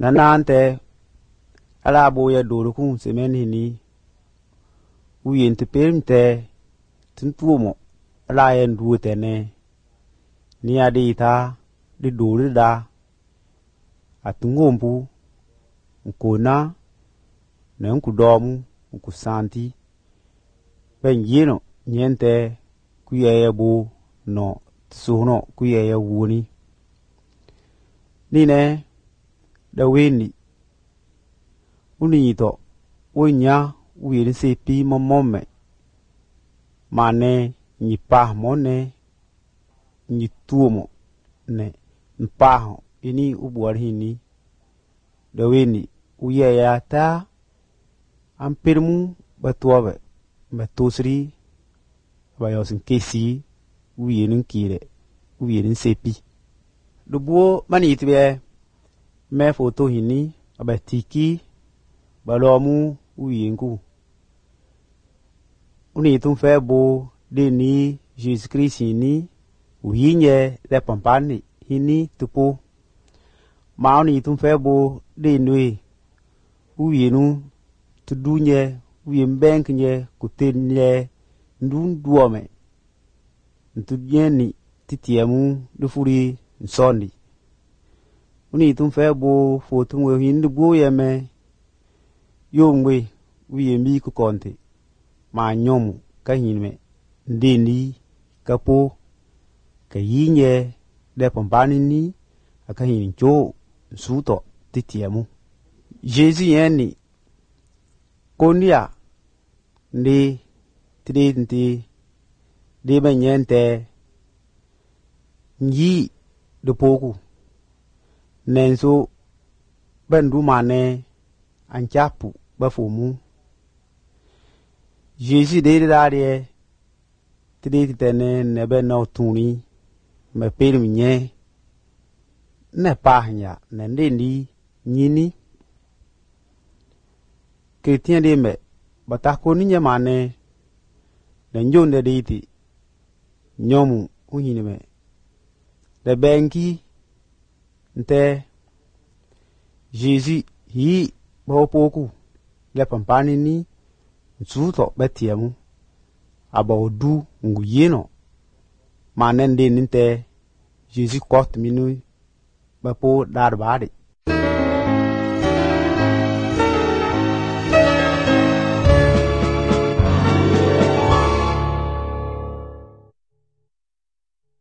nanante ala boya doruku semen hini uyen te permte tuntuomo ala en duotene ni adita de dorida atungombu nkona na nkudomu nkusanti ben yeno nyente kuyeye bo no tsuno kuyeye woni nine da weni unito wonya wiri se pi momome mane ni pa mone ni tuomo ne mpaho ini ubwar hini da weni uyaya ta ampirmu batuabe batosri bayosin kesi uyenin kire uyenin sepi dubuo manitbe me foto hini abatiki balomu uyenku unitun febo deni Jesus Christ ni uyinye de pampani hini tupo mauni tun febo denwe uyenu tudunye uyembenknye kutenye ndunduome ntudyeni titiemu dufuri nsondi unitun febo fotunwe hindugo yeme yomwe uyembi ku konte ma nyomu kahinme ndeni kapo kayinye de pampani ni akahin cho suto titiemu Jesus yeni konia ndi tidenti de benyente nyi de poku nenso bandu mane anchapu bafumu Jesus de darie tideti tene nebe no tuni me perminye ne pahnya ne ndendi nyini Chrétien de me batakoni nyamane na njonde deiti nyomu unyini me de benki nte Jesus hi bopoku le pampani ni nsuto betiemu abodu nguyeno manende ninte Jesus kot minu bapo darbade